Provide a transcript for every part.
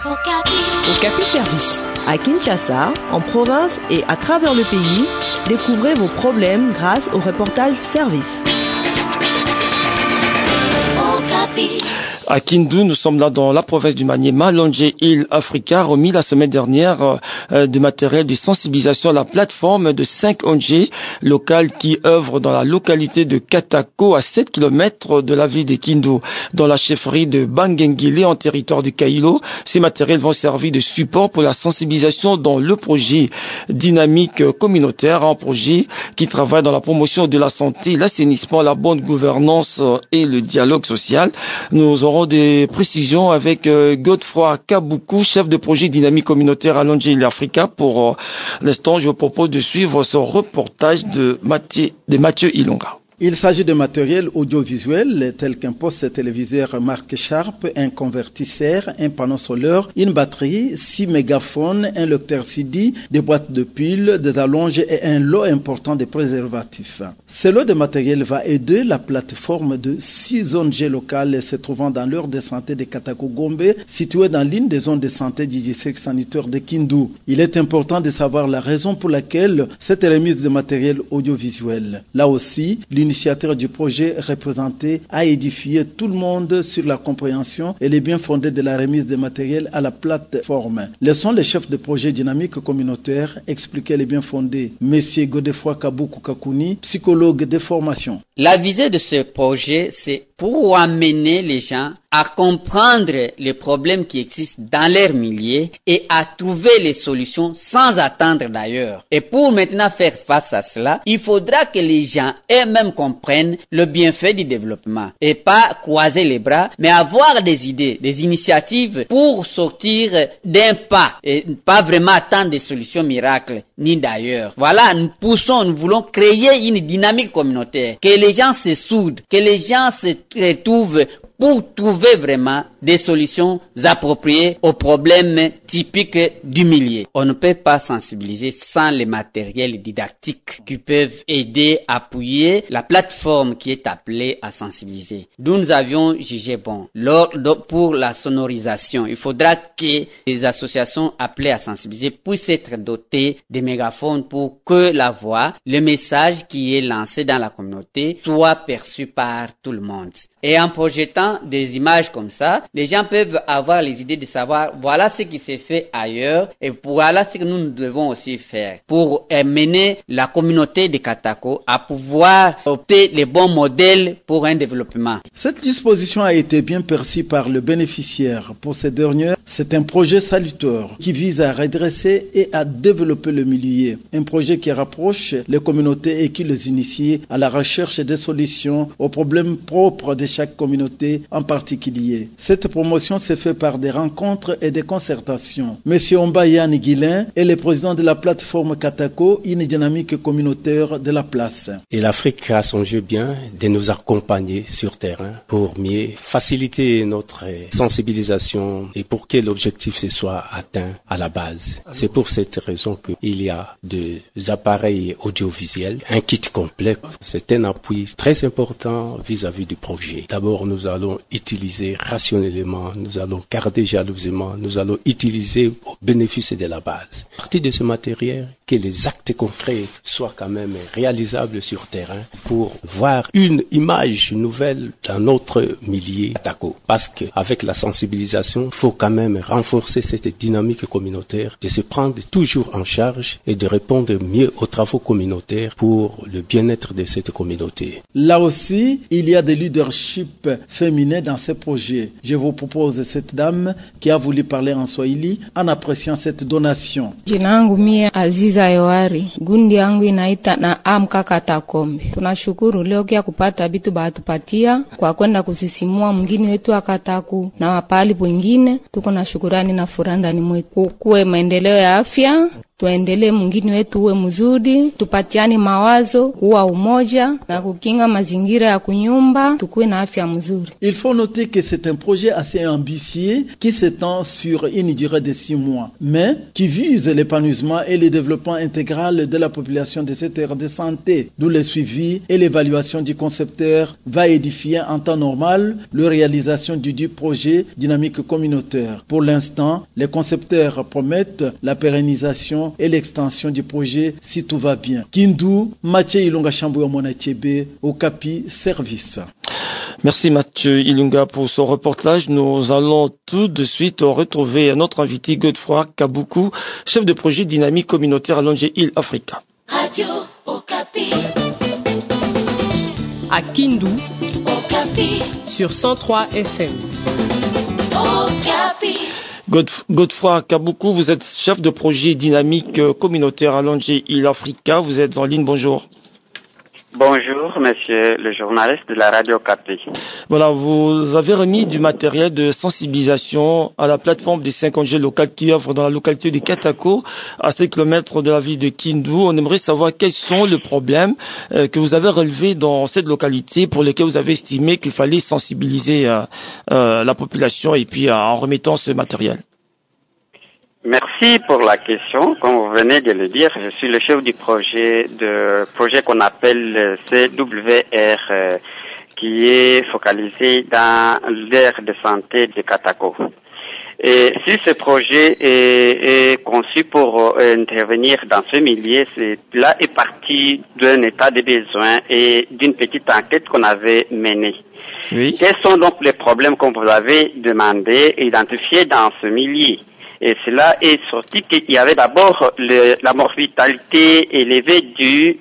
Okapi Service. À Kinshasa, en province et à travers le pays, découvrez vos problèmes grâce au reportage service. À Kindu, nous sommes là dans la province du Maniema. L'ONG Heal Africa remis la semaine dernière de matériel de sensibilisation à la plateforme de 5 ONG locales qui œuvrent dans la localité de Katako à 7 km de la ville de Kindu, dans la chefferie de Bangengile en territoire du Kailo. Ces matériels vont servir de support pour la sensibilisation dans le projet dynamique communautaire, un projet qui travaille dans la promotion de la santé, l'assainissement, la bonne gouvernance et le dialogue social. Nous aurons des précisions avec Godefroy Kabuku, chef de projet dynamique communautaire à l'ONG Heal Africa. Pour l'instant, je vous propose de suivre ce reportage de Mathieu Ilonga. Il s'agit de matériel audiovisuel tel qu'un poste téléviseur marque Sharp, un convertisseur, un panneau solaire, une batterie, 6 mégaphones, un lecteur CD, des boîtes de piles, des allonges et un lot important de préservatifs. Ce lot de matériel va aider la plateforme de 6 ONG locales se trouvant dans l'heure de santé de Katako Gombe, située dans l'une des zones de santé du district sanitaire de Kindu. Il est important de savoir la raison pour laquelle cette remise de matériel audiovisuel. Là aussi, l'initiateur du projet représenté a édifié tout le monde sur la compréhension et les bien fondés de la remise de matériel à la plateforme. Laissons les chefs de projet dynamique communautaire expliquer les bien fondés. Monsieur Godefroy Kabuku Kakuni, psychologue de formation. La visée de ce projet, c'est pour amener les gens à comprendre les problèmes qui existent dans leur milieu et à trouver les solutions sans attendre d'ailleurs. Et pour maintenant faire face à cela, il faudra que les gens eux-mêmes comprennent le bienfait du développement et pas croiser les bras, mais avoir des idées, des initiatives pour sortir d'un pas et pas vraiment attendre des solutions miracles, ni d'ailleurs. Voilà, nous voulons créer une dynamique communautaire, que les gens se soudent, que les gens se retrouvent pour trouver vraiment des solutions appropriées aux problèmes typiques du milieu. On ne peut pas sensibiliser sans les matériels didactiques qui peuvent aider à appuyer la plateforme qui est appelée à sensibiliser. D'où nous avions jugé bon. Pour la sonorisation, il faudra que les associations appelées à sensibiliser puissent être dotées de mégaphones pour que la voix, le message qui est lancé dans la communauté soit perçu par tout le monde. Et en projetant des images comme ça, les gens peuvent avoir les idées de savoir voilà ce qui s'est fait ailleurs et voilà ce que nous devons aussi faire pour mener la communauté de Katako à pouvoir opter les bons modèles pour un développement. Cette disposition a été bien perçue par le bénéficiaire. Pour ces derniers, c'est un projet salutaire qui vise à redresser et à développer le milieu. Un projet qui rapproche les communautés et qui les initie à la recherche des solutions aux problèmes propres de chaque communauté en particulier. Cette promotion se fait par des rencontres et des concertations. Monsieur Ombayan Guilin est le président de la plateforme Katako, une dynamique communautaire de la place. Et l'Afrique a son jeu bien de nous accompagner sur terrain pour mieux faciliter notre sensibilisation et pour que l'objectif se soit atteint à la base. C'est pour cette raison qu'il y a des appareils audiovisuels, un kit complet. C'est un appui très important vis-à-vis du projet. D'abord, nous allons utiliser rationnellement, nous allons garder jalousement, nous allons utiliser au bénéfice de la base. À partir de ce matériel, que les actes concrets soient quand même réalisables sur terrain pour voir une image nouvelle dans notre milieu Katako. Parce qu'avec la sensibilisation, il faut quand même renforcer cette dynamique communautaire, de se prendre toujours en charge et de répondre mieux aux travaux communautaires pour le bien-être de cette communauté. Là aussi, il y a des leadership féminin dans ce projet. Je vous propose cette dame qui a voulu parler en Swahili en appréciant cette donation. Jina langu mie Aziza Yohari, gundi yangu inaita na Amka Katakombe. Tunashukuru leo kia kupata vitu batupatia kwa kwenda kusisimua mgini wetu wa Kataku na wapali wengine. Tuko na shukurani na furaha ndani mwetu. Kuwe maendeleo ya afya, tuendelee mwingine wetu uwe mzuri, tupatiane mawazo, kuwa umoja na kukinga mazingira ya kunyumba, tukuwe na afya mzuri. Il faut noter que c'est un projet assez ambitieux qui s'étend sur une durée de 6 mois, mais qui vise l'épanouissement et le développement intégral de la population de cette aire de santé, d'où le suivi et l'évaluation du concepteur va édifier en temps normal la réalisation du projet dynamique communautaire. Pour l'instant, les concepteurs promettent la pérennisation et l'extension du projet si tout va bien. Kindu, Mathieu Ilunga Chambouya Monachebe, Okapi Service. Merci Mathieu Ilunga pour ce reportage. Nous allons tout de suite retrouver notre invité Godefroy Kabuku, chef de projet dynamique communautaire à Longé Île Africa. Radio Okapi. À Kindu, Okapi. sur 103 FM. Okapi. Godefroy Kabuku, vous êtes chef de projet dynamique communautaire à Longé Île Africa. Vous êtes en ligne, bonjour. Bonjour, monsieur le journaliste de la radio Okapi. Voilà, vous avez remis du matériel de sensibilisation à la plateforme des 5 ONG locales qui œuvrent dans la localité de Katako, à 5 km de la ville de Kindu. On aimerait savoir quels sont les problèmes que vous avez relevés dans cette localité pour lesquels vous avez estimé qu'il fallait sensibiliser la population et puis en remettant ce matériel. Merci pour la question. Comme vous venez de le dire, je suis le chef du projet qu'on appelle CWR, qui est focalisé dans l'aire de santé de Katako. Et si ce projet est conçu pour intervenir dans ce milieu, cela est parti d'un état de besoin et d'une petite enquête qu'on avait menée. Oui. Quels sont donc les problèmes qu'on vous avait demandé et identifiés dans ce milieu? Et cela est sorti qu'il y avait d'abord la mortalité élevée due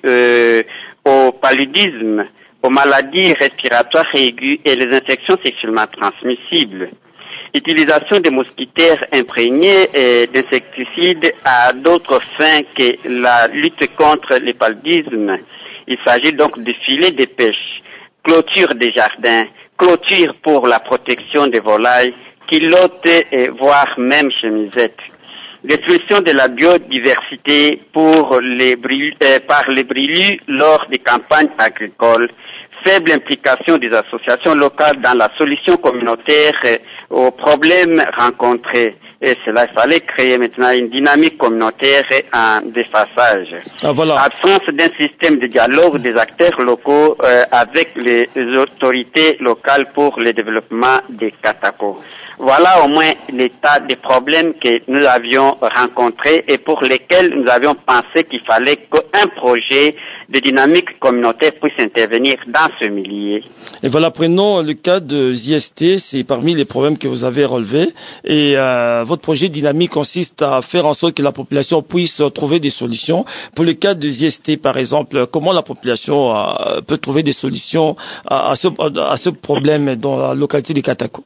au paludisme, aux maladies respiratoires aiguës et les infections sexuellement transmissibles. Utilisation des mosquitaires imprégnés d'insecticides à d'autres fins que la lutte contre le paludisme. Il s'agit donc de filets de pêche, clôture des jardins, clôture pour la protection des volailles, kilotes et voire même chemisettes. Destruction de la biodiversité par les brûlures lors des campagnes agricoles. Faible implication des associations locales dans la solution communautaire aux problèmes rencontrés. Et cela, il fallait créer maintenant une dynamique communautaire en déphasage. Voilà. Absence d'un système de dialogue des acteurs locaux avec les autorités locales pour le développement des Katako. Voilà au moins l'état des problèmes que nous avions rencontrés et pour lesquels nous avions pensé qu'il fallait qu'un projet de dynamique communautaire puisse intervenir dans ce milieu. Et voilà, prenons le cas de ZST, c'est parmi les problèmes que vous avez relevés. Et votre projet dynamique consiste à faire en sorte que la population puisse trouver des solutions. Pour le cas de ZST, par exemple, comment la population peut trouver des solutions à ce problème dans la localité de Katako?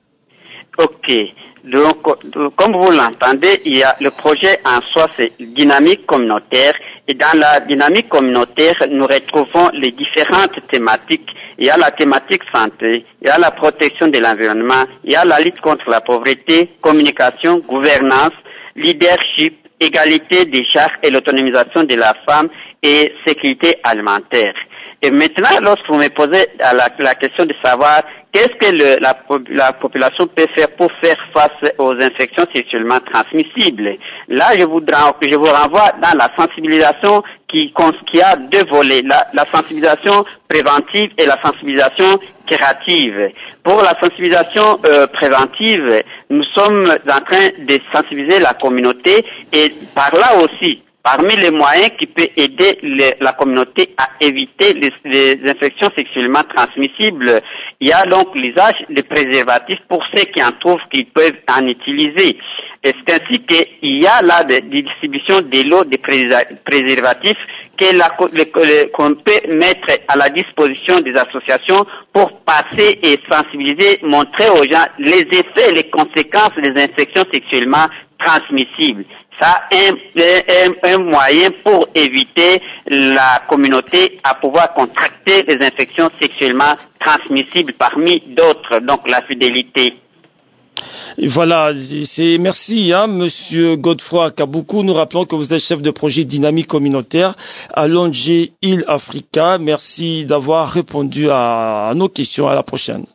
Ok. Donc, comme vous l'entendez, il y a le projet en soi, c'est dynamique communautaire. Et dans la dynamique communautaire, nous retrouvons les différentes thématiques. Il y a la thématique santé, il y a la protection de l'environnement, il y a la lutte contre la pauvreté, communication, gouvernance, leadership, égalité des genres et l'autonomisation de la femme et sécurité alimentaire. Et maintenant, lorsque vous me posez la question de savoir qu'est-ce que la population peut faire pour faire face aux infections sexuellement transmissibles, là, je vous renvoie dans la sensibilisation qui a deux volets, la sensibilisation préventive et la sensibilisation curative. Pour la sensibilisation préventive, nous sommes en train de sensibiliser la communauté et par là aussi, parmi les moyens qui peuvent aider la communauté à éviter les infections sexuellement transmissibles, il y a donc l'usage de préservatifs pour ceux qui en trouvent qu'ils peuvent en utiliser. Et c'est ainsi qu'il y a là des distributions de lots de préservatifs qu'on peut mettre à la disposition des associations pour passer et sensibiliser, montrer aux gens les effets et les conséquences des infections sexuellement transmissibles. Ça un moyen pour éviter la communauté à pouvoir contracter des infections sexuellement transmissibles parmi d'autres, donc la fidélité. Et voilà, merci, Monsieur Godefroy Kaboukou. Nous rappelons que vous êtes chef de projet dynamique communautaire à Longé Île Africa. Merci d'avoir répondu à nos questions. À la prochaine.